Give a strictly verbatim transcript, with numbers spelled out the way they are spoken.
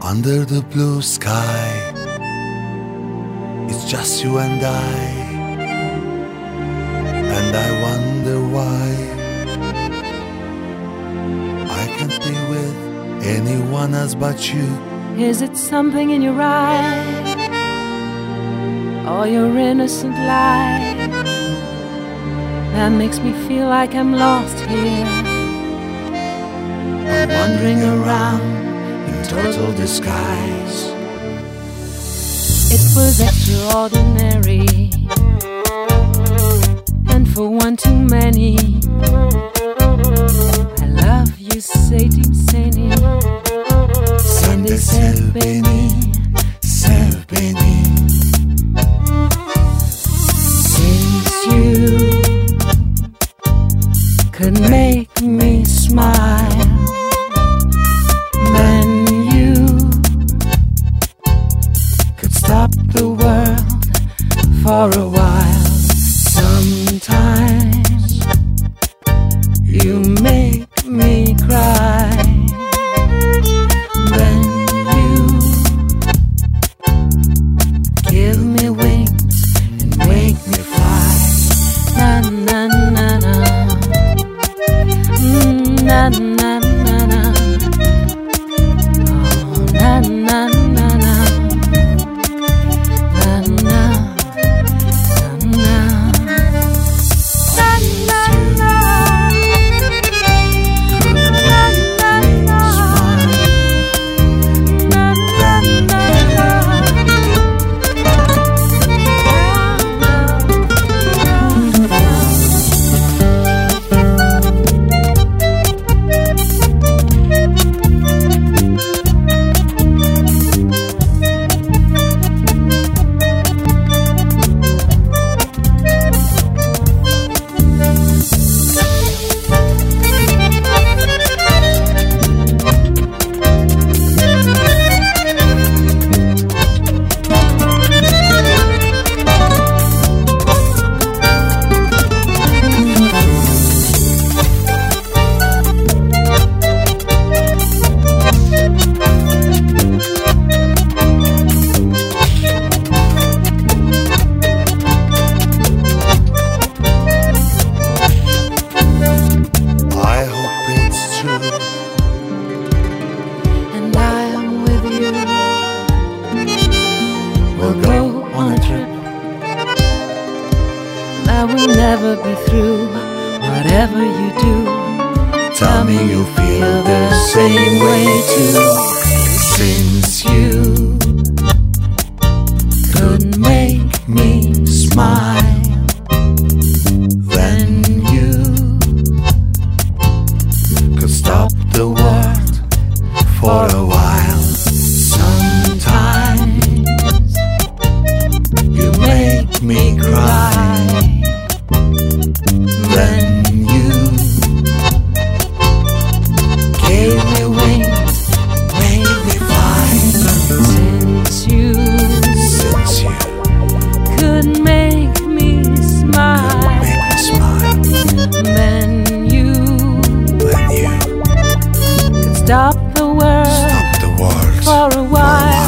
Under the blue sky, it's just you and I, and I wonder why I can't be with anyone else but you. Is it something in your eyes, or your innocent lie, that makes me feel like I'm lost here? I'm wandering around in total disguise. It was extraordinary, and for one too many. I love you, Satan Sani. Sunday Selbeni, Selbeni. Since you could make me smile, then you could stop the world for a while. Sometimes you make me cry, then you give me wings and make me fly. Na na na na, mm, na na na na, oh, na na na na, na na na na. We'll go on a trip that will never be through. Whatever you do, tell me you feel the same way too. Since you could make me smile, then you could stop the world for a while. Sometimes you make me cry, then you gave me wings, made me fly. Since you, since you could make me smile, make me smile, then you, then you could stop the world, stop the world for a while.